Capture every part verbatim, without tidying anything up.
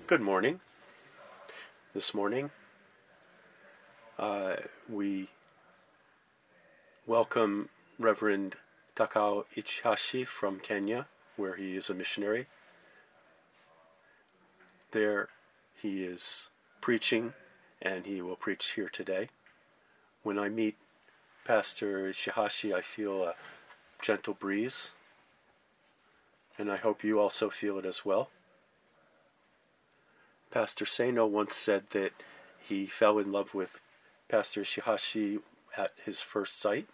Good morning. This morning, uh, we welcome Reverend Takao Ichihashi from Kenya, where he is a missionary. There he is preaching, and he will preach here today. When I meet Pastor Ichihashi, I feel a gentle breeze, and I hope you also feel it as well. Pastor Seno once said that he fell in love with Pastor Ichihashi at his first sight.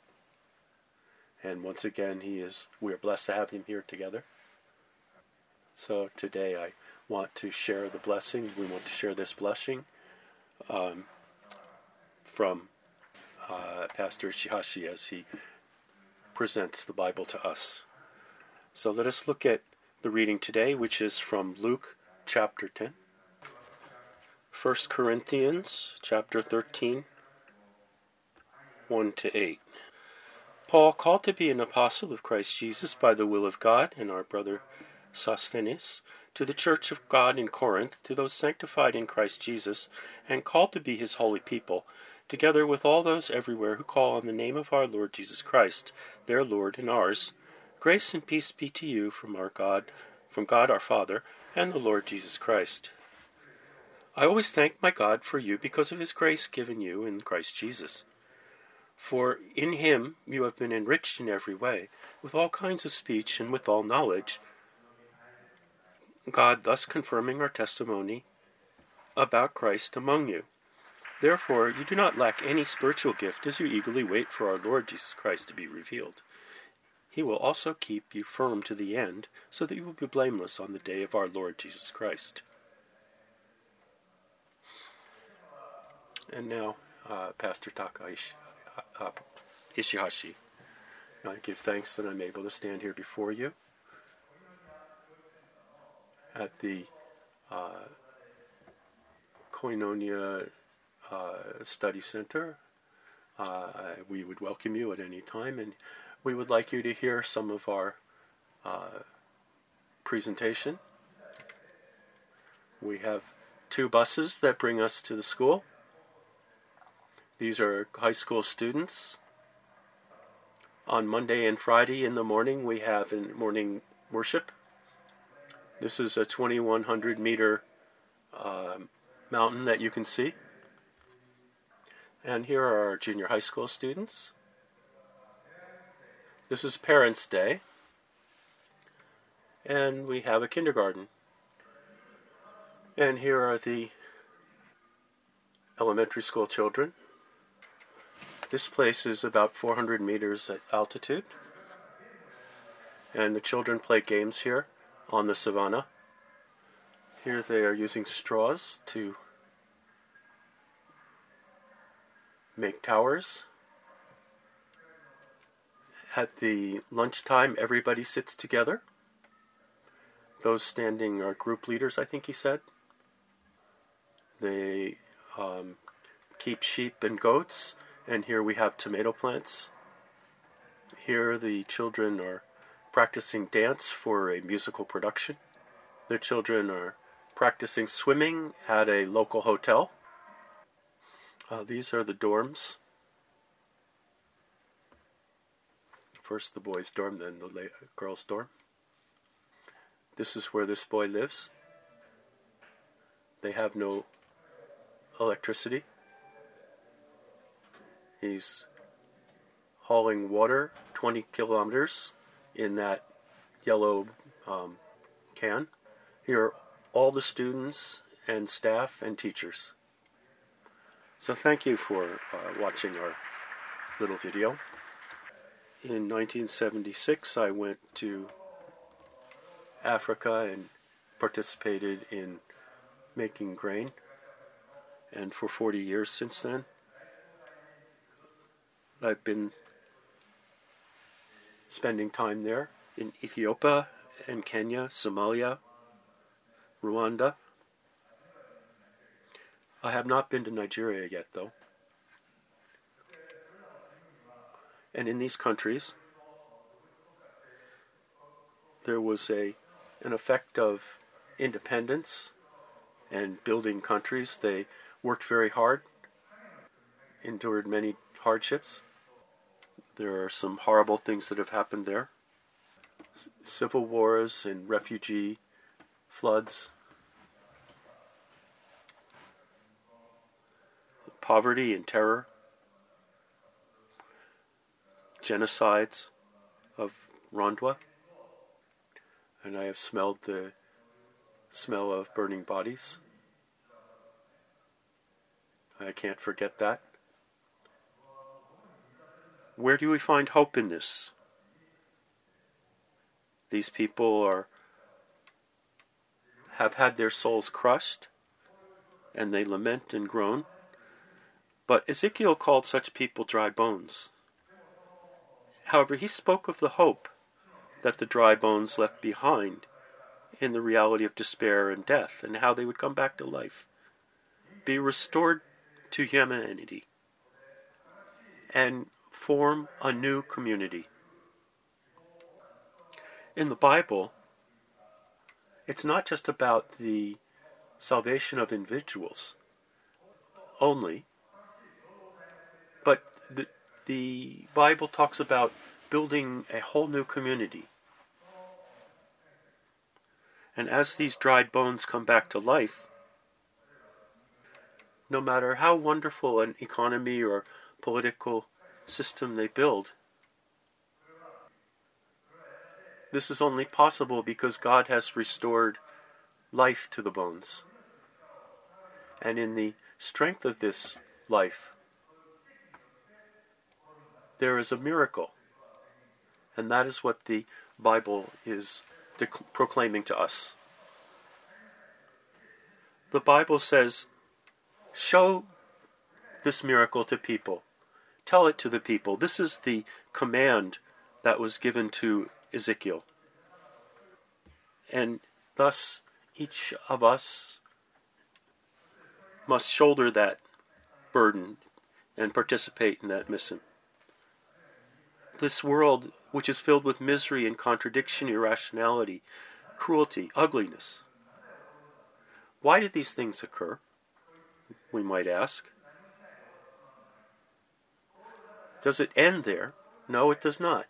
And once again, he is. we are blessed to have him here together. So today I want to share the blessing. We want to share this blessing um, from uh, Pastor Ichihashi as he presents the Bible to us. So let us look at the reading today, which is from Luke chapter ten. First Corinthians chapter thirteen, one to eight. Paul, called to be an apostle of Christ Jesus by the will of God, and our brother Sosthenes, to the church of God in Corinth, to those sanctified in Christ Jesus, and called to be his holy people, together with all those everywhere who call on the name of our Lord Jesus Christ, their Lord and ours, grace and peace be to you from our God, from God our Father, and the Lord Jesus Christ. I always thank my God for you because of his grace given you in Christ Jesus. For in him you have been enriched in every way, with all kinds of speech and with all knowledge, God thus confirming our testimony about Christ among you. Therefore you do not lack any spiritual gift as you eagerly wait for our Lord Jesus Christ to be revealed. He will also keep you firm to the end, so that you will be blameless on the day of our Lord Jesus Christ. And now, uh, Pastor Taka Ishi, uh, Ichihashi, I give thanks that I'm able to stand here before you at the uh, Koinonia uh, Study Center. Uh, we would welcome you at any time, and we would like you to hear some of our uh, presentation. We have two buses that bring us to the school. These are high school students. On Monday and Friday in the morning, we have in morning worship. This is a twenty-one hundred meter uh, mountain that you can see. And here are our junior high school students. This is Parents' Day. And we have a kindergarten. And here are the elementary school children. This place is about four hundred meters at altitude, and the children play games here on the savannah. Here they are using straws to make towers. At the lunchtime, everybody sits together. Those standing are group leaders, I think he said. They um, keep sheep and goats. And here we have tomato plants. Here the children are practicing dance for a musical production. The children are practicing swimming at a local hotel. Uh, these are the dorms. First the boys' dorm, then the la- girls' dorm. This is where this boy lives. They have no electricity. He's hauling water twenty kilometers in that yellow um, can. Here are all the students and staff and teachers. So thank you for uh, watching our little video. In nineteen seventy-six, I went to Africa and participated in making grain. And for forty years since then, I've been spending time there in Ethiopia and Kenya, Somalia, Rwanda. I have not been to Nigeria yet, though. And in these countries, there was a an effect of independence and building countries. They worked very hard, endured many hardships. There are some horrible things that have happened there. C- civil wars and refugee floods. Poverty and terror. Genocides of Rwanda. And I have smelled the smell of burning bodies. I can't forget that. Where do we find hope in this? These people are have had their souls crushed, and they lament and groan. But Ezekiel called such people dry bones. However, he spoke of the hope that the dry bones left behind in the reality of despair and death, and how they would come back to life, be restored to humanity, and form a new community. In the Bible, it's not just about the salvation of individuals only, but the, the Bible talks about building a whole new community. And as these dried bones come back to life, no matter how wonderful an economy or political system they build, this is only possible because God has restored life to the bones. And in the strength of this life, there is a miracle. And that is what the Bible is dec- proclaiming to us. The Bible says, show this miracle to people. Tell it to the people. This is the command that was given to Ezekiel. And thus, each of us must shoulder that burden and participate in that mission. This world, which is filled with misery and contradiction, irrationality, cruelty, ugliness. Why do these things occur? We might ask. Does it end there? No, it does not.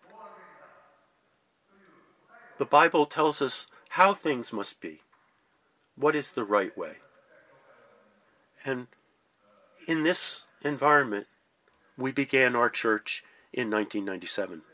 The Bible tells us how things must be. What is the right way? And in this environment, we began our church in nineteen ninety-seven.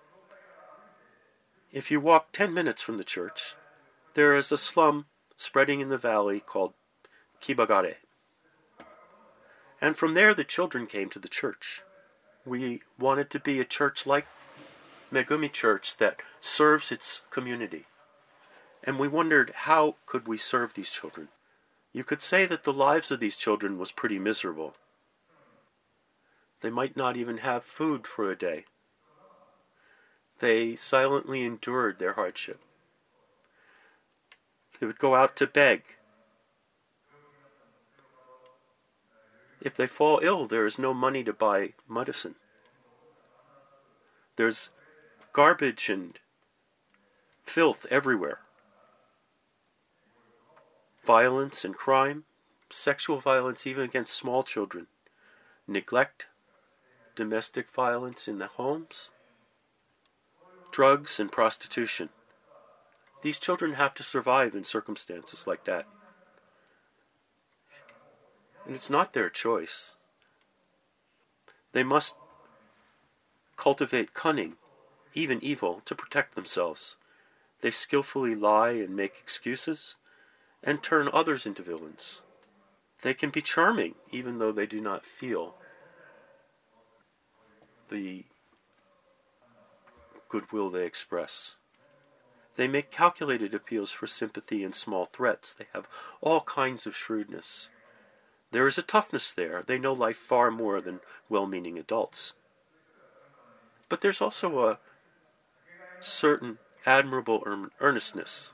If you walk ten minutes from the church, there is a slum spreading in the valley called Kibagare. And from there the children came to the church. We wanted to be a church like Megumi Church that serves its community. And we wondered, how could we serve these children? You could say that the lives of these children was pretty miserable. They might not even have food for a day. They silently endured their hardship. They would go out to beg. If they fall ill, there is no money to buy medicine. There's garbage and filth everywhere. Violence and crime, sexual violence even against small children, neglect, domestic violence in the homes, drugs and prostitution. These children have to survive in circumstances like that. And it's not their choice. They must cultivate cunning, even evil, to protect themselves. They skillfully lie and make excuses, and turn others into villains. They can be charming, even though they do not feel the goodwill they express. They make calculated appeals for sympathy and small threats. They have all kinds of shrewdness. There is a toughness there. They know life far more than well-meaning adults. But there's also a certain admirable earnestness.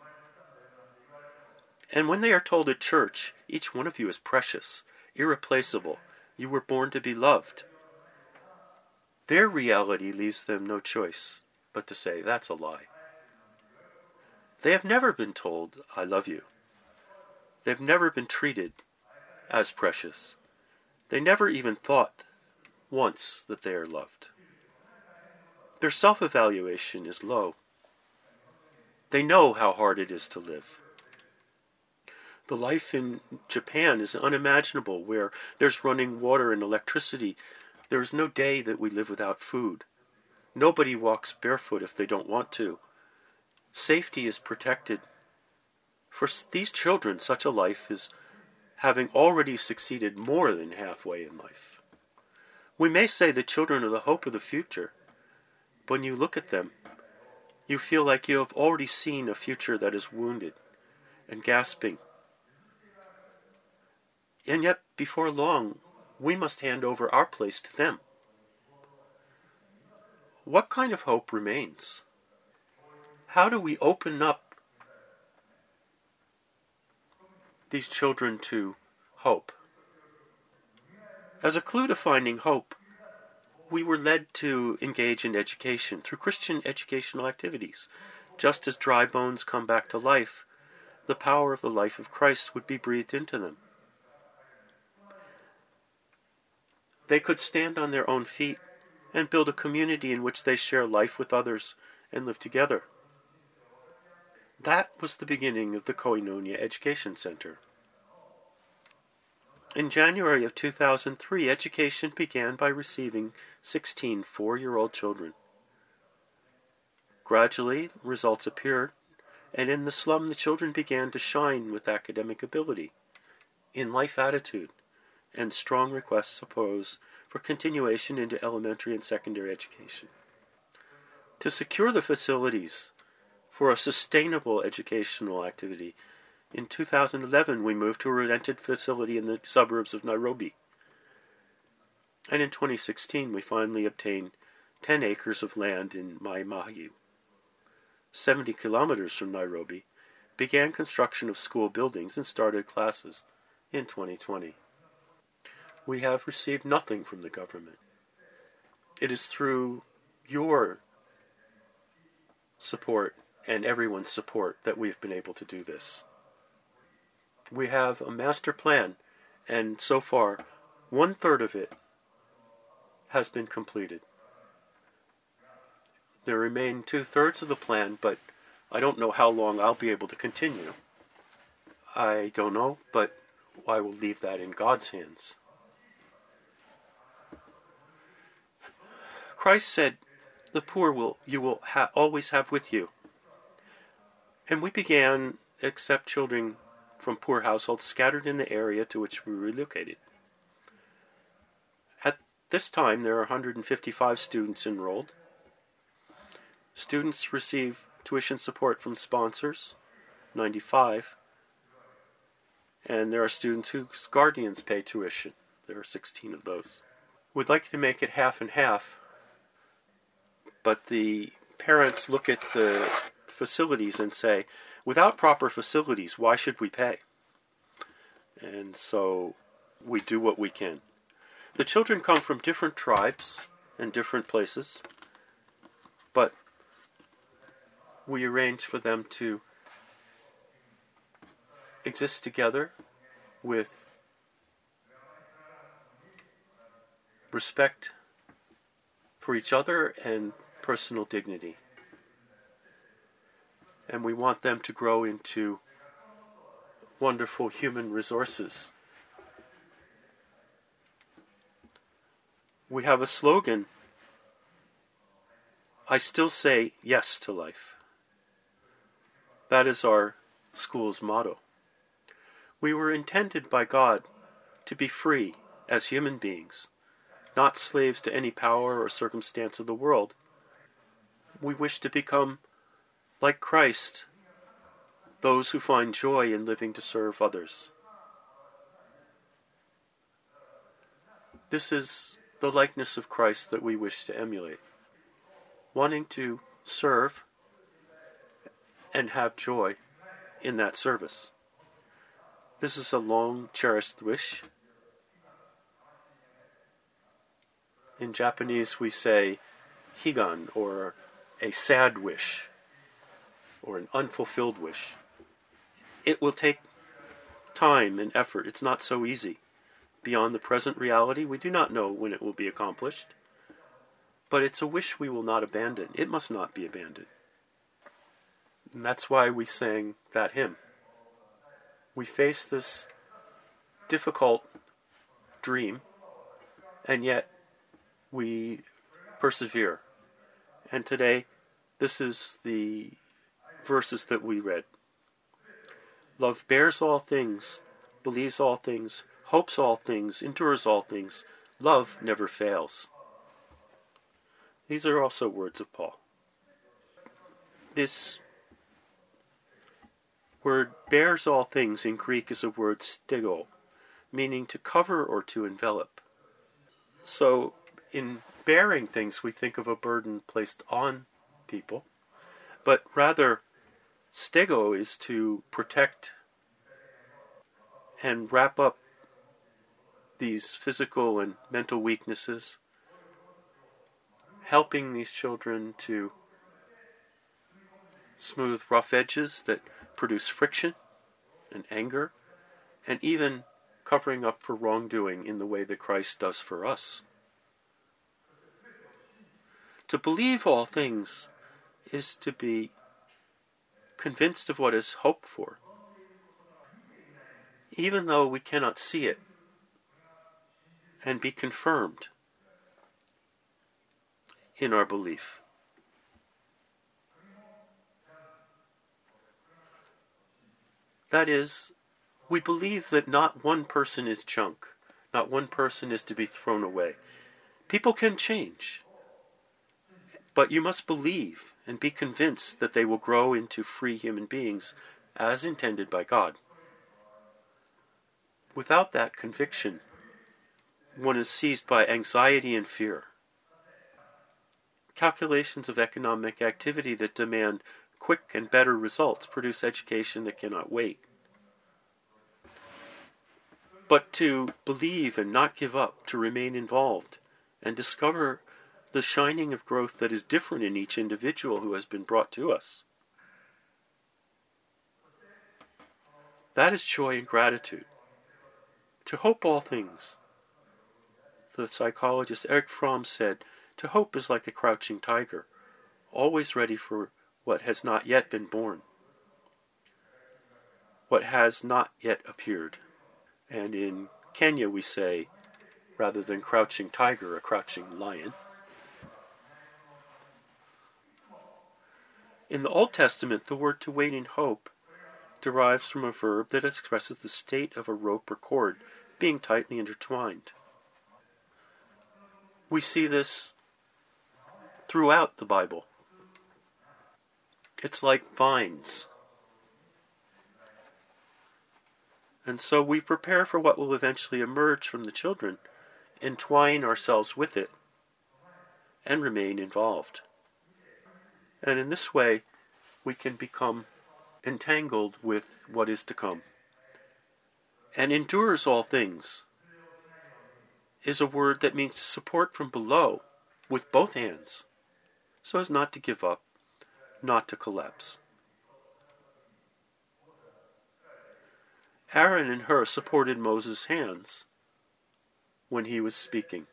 And when they are told at church, each one of you is precious, irreplaceable, you were born to be loved, their reality leaves them no choice but to say, that's a lie. They have never been told, I love you. They've never been treated as precious. They never even thought once that they are loved. Their self-evaluation is low. They know how hard it is to live. The life in Japan is unimaginable, where there's running water and electricity. There is no day that we live without food. Nobody walks barefoot if they don't want to. Safety is protected. For these children, such a life is having already succeeded more than halfway in life. We may say the children are the hope of the future. But when you look at them, you feel like you have already seen a future that is wounded and gasping. And yet, before long, we must hand over our place to them. What kind of hope remains? How do we open up these children to hope? As a clue to finding hope, we were led to engage in education through Christian educational activities. Just as dry bones come back to life, the power of the life of Christ would be breathed into them. They could stand on their own feet and build a community in which they share life with others and live together. That was the beginning of the Koinonia Education Center. In January of two thousand three, education began by receiving sixteen four-year-old children. Gradually, results appeared, and in the slum the children began to shine with academic ability, in life attitude, and strong requests arose for continuation into elementary and secondary education. To secure the facilities for a sustainable educational activity, in two thousand eleven we moved to a rented facility in the suburbs of Nairobi. And in twenty sixteen we finally obtained ten acres of land in Mai Mahiu, seventy kilometers from Nairobi, began construction of school buildings and started classes in twenty twenty. We have received nothing from the government. It is through your support and everyone's support that we've been able to do this. We have a master plan, and so far, one-third of it has been completed. There remain two-thirds of the plan, but I don't know how long I'll be able to continue. I don't know, but I will leave that in God's hands. Christ said, "The poor will you will ha- always have with you." And we began accept children from poor households scattered in the area to which we relocated. At this time, there are one hundred fifty-five students enrolled. Students receive tuition support from sponsors, ninety-five, and there are students whose guardians pay tuition. There are sixteen of those. We'd like to make it half and half, but the parents look at the facilities and say, without proper facilities, why should we pay? And so we do what we can. The children come from different tribes and different places, but we arrange for them to exist together with respect for each other and personal dignity. And we want them to grow into wonderful human resources. We have a slogan, I still say yes to life. That is our school's motto. We were intended by God to be free as human beings, not slaves to any power or circumstance of the world. We wish to become, like Christ, those who find joy in living to serve others. This is the likeness of Christ that we wish to emulate, wanting to serve and have joy in that service. This is a long cherished wish. In Japanese we say higan, or a sad wish, or an unfulfilled wish. It will take time and effort. It's not so easy. Beyond the present reality, we do not know when it will be accomplished. But it's a wish we will not abandon. It must not be abandoned. And that's why we sang that hymn. We face this difficult dream, and yet we persevere. And today, this is the verses that we read. Love bears all things, believes all things, hopes all things, endures all things. Love never fails. These are also words of Paul. This word bears all things in Greek is a word stego, meaning to cover or to envelop. So in bearing things, we think of a burden placed on people, but rather stego is to protect and wrap up these physical and mental weaknesses, helping these children to smooth rough edges that produce friction and anger, and even covering up for wrongdoing in the way that Christ does for us. To believe all things is to be convinced of what is hoped for, even though we cannot see it, and be confirmed in our belief. That is, we believe that not one person is junk, not one person is to be thrown away. People can change, but you must believe and be convinced that they will grow into free human beings as intended by God. Without that conviction, one is seized by anxiety and fear. Calculations of economic activity that demand quick and better results produce education that cannot wait. But to believe and not give up, to remain involved, and discover the shining of growth that is different in each individual who has been brought to us. That is joy and gratitude. To hope all things. The psychologist Erich Fromm said, to hope is like a crouching tiger, always ready for what has not yet been born, what has not yet appeared. And in Kenya we say, rather than crouching tiger, a crouching lion. In the Old Testament, the word to wait in hope derives from a verb that expresses the state of a rope or cord being tightly intertwined. We see this throughout the Bible. It's like vines. And so we prepare for what will eventually emerge from the children, entwine ourselves with it, and remain involved. And in this way, we can become entangled with what is to come. And endures all things is a word that means to support from below with both hands, so as not to give up, not to collapse. Aaron and Hur supported Moses' hands when he was speaking.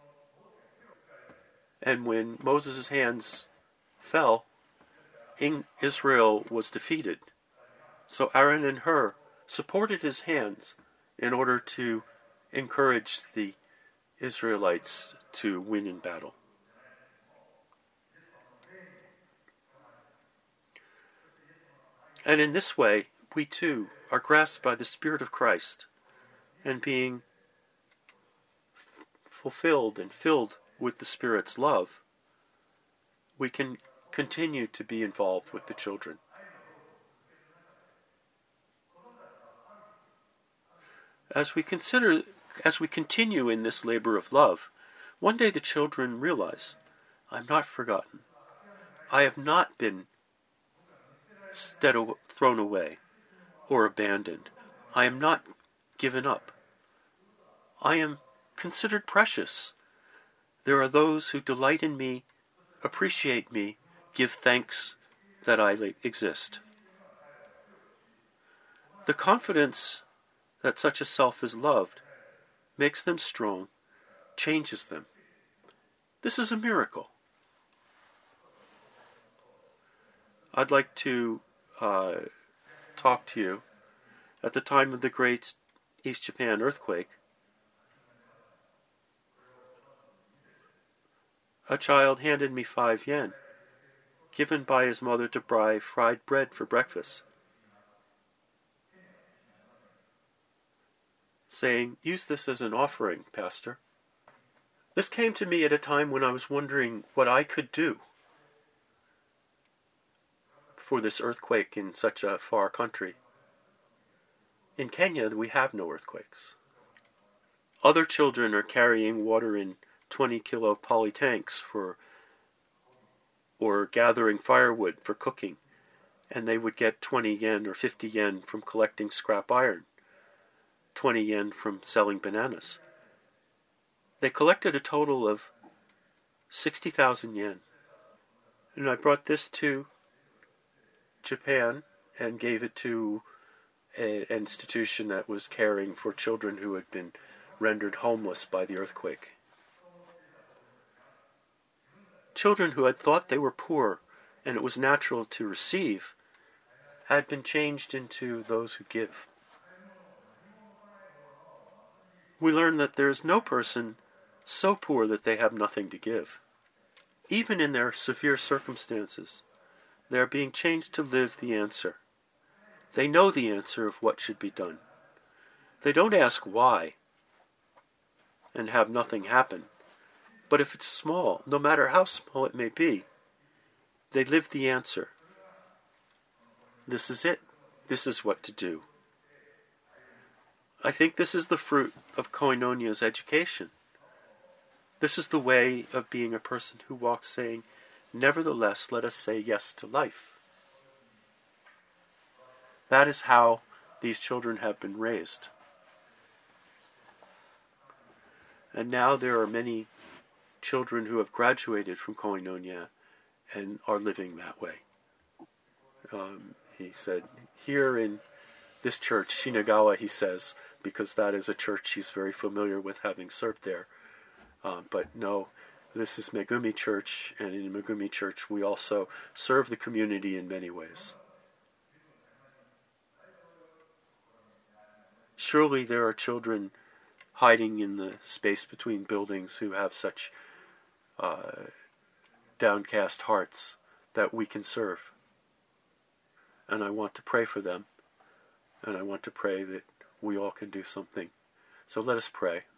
And when Moses' hands fell, Israel was defeated. So Aaron and Hur supported his hands in order to encourage the Israelites to win in battle. And in this way, we too are grasped by the Spirit of Christ, and being f- fulfilled and filled with the Spirit's love, we can continue to be involved with the children. As we consider, as we continue in this labor of love, one day the children realize, I'm not forgotten. I have not been stead thrown away or abandoned. I am not given up. I am considered precious. There are those who delight in me, appreciate me, give thanks that I exist. The confidence that such a self is loved, makes them strong, changes them. This is a miracle. I'd like to uh, talk to you at the time of the great East Japan earthquake. A child handed me five yen, given by his mother to buy fried bread for breakfast, saying, "Use this as an offering, Pastor." This came to me at a time when I was wondering what I could do for this earthquake in such a far country. In Kenya, we have no earthquakes. Other children are carrying water in twenty kilo poly tanks for, or gathering firewood for cooking, and they would get twenty yen or fifty yen from collecting scrap iron, twenty yen from selling bananas. They collected a total of sixty thousand yen. And I brought this to Japan and gave it to an institution that was caring for children who had been rendered homeless by the earthquake. Children who had thought they were poor and it was natural to receive had been changed into those who give. We learn that there is no person so poor that they have nothing to give. Even in their severe circumstances, they are being changed to live the answer. They know the answer of what should be done. They don't ask why and have nothing happen. But if it's small, no matter how small it may be, they live the answer. This is it. This is what to do. I think this is the fruit of Koinonia's education. This is the way of being a person who walks saying, "Nevertheless, let us say yes to life." That is how these children have been raised. And now there are many children who have graduated from Koinonia and are living that way. Um, he said, here in this church, Shinagawa, he says, because that is a church he's very familiar with, having served there. Um, but no, this is Megumi Church, and in Megumi Church we also serve the community in many ways. Surely there are children hiding in the space between buildings who have such uh, downcast hearts that we can serve. And I want to pray for them, and I want to pray that we all can do something. So let us pray.